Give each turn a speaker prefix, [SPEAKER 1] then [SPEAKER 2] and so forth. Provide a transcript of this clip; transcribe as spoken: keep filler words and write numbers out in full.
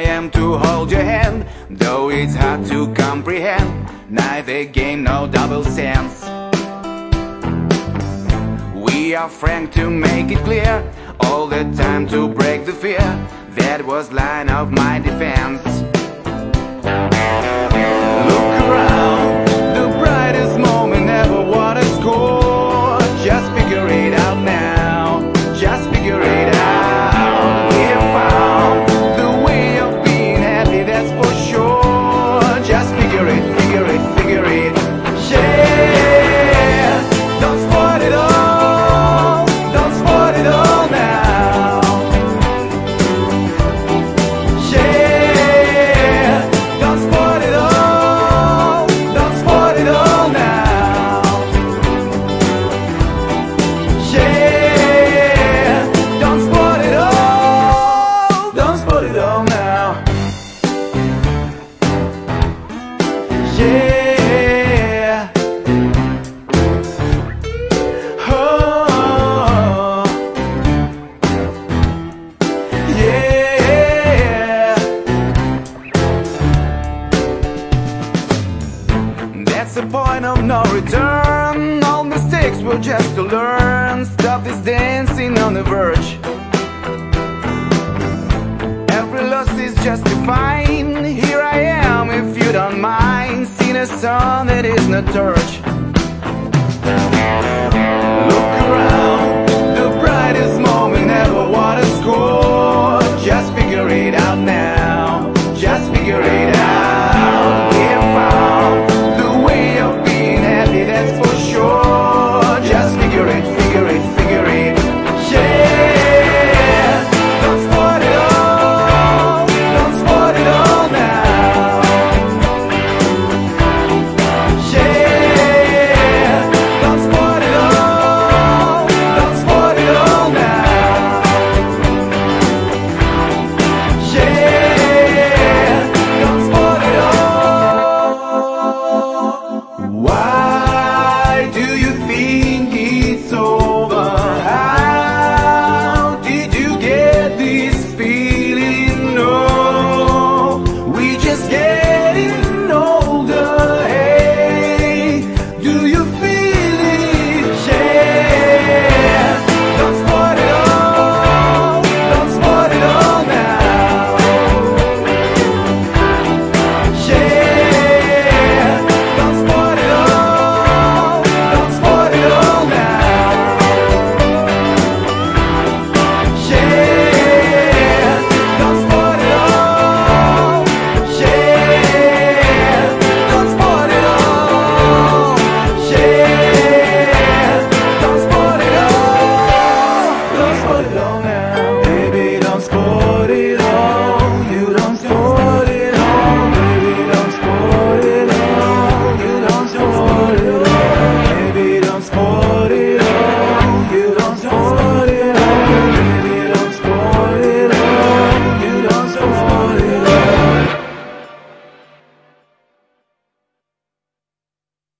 [SPEAKER 1] am to hold your hand, though it's hard to comprehend. Neither game nor double sense. We are frank to make it clear, all the time to break the fear. That was line of my defense. Look around, the brightest moment ever, what a score. Just figure it out now, just figure it out. We have found the way of being happy, that's for sure. Just figure it, figure it, figure it. Yeah, don't spoil it all, don't spoil it all now. Yeah, don't spoil it all, don't spoil it all now. Yeah, don't spoil it all, don't spoil it all now. Yeah. Oh. Yeah. That's the point of no return. All mistakes were just to learn. Stop this dancing on the verge. Every loss is justified. Here I am, if you don't mind. Seen a sun that is no torch.